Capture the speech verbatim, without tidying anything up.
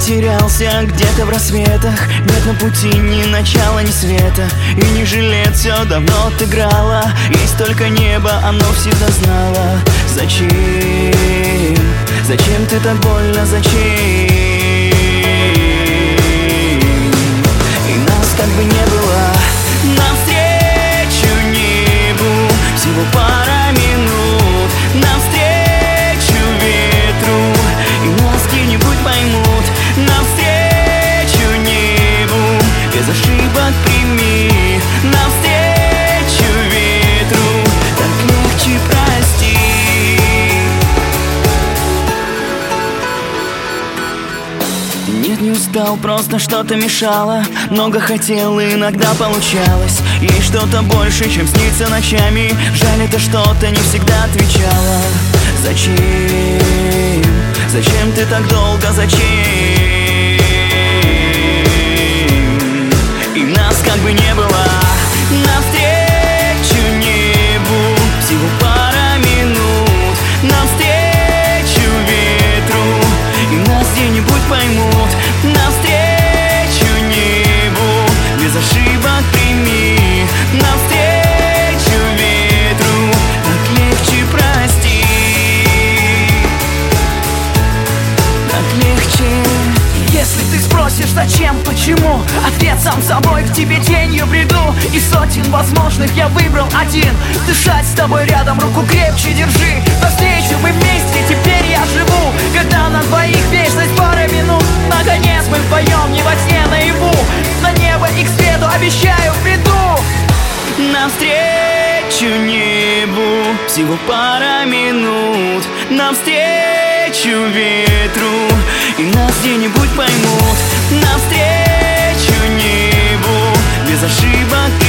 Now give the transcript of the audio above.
потерялся где-то в рассветах. Нет на пути ни начала, ни света. И не жалеет, все давно отыграла. Есть только небо, оно всегда знало. Зачем? Зачем ты так больно, зачем? И нас как бы не было. Навстречу небу всего пара минут. Навстречу ветру, и нас где-нибудь поймут. Навстречу небу, без ошибок прими. Навстречу ветру, так легче прости. Нет, не устал, просто что-то мешало. Много хотел, иногда получалось. Есть что-то больше, чем снится ночами. Жаль, это что-то не всегда отвечало. Зачем? Зачем ты так долго, зачем? И нас как бы не было. Навстречу небу всего пара минут. Навстречу ветру, и нас где-нибудь поймут. Навстречу небу, без ошибок прими. Навстречу ветру, так легче прости. Так легче. Если ты спросишь, зачем, почему, ответ сам собой: к тебе тенью бреду. Из сотен возможных я выбрал один. Дышать с тобой рядом, руку крепче держи. Навстречу мы вместе, теперь я живу. Когда на двоих вечность пара минут. Наконец мы вдвоем, не во сне, наяву. На небо и к свету, обещаю, приду. Навстречу небу всего пара минут. Навстречу ветру, и нас где-нибудь поймут. Навстречу небу, без ошибок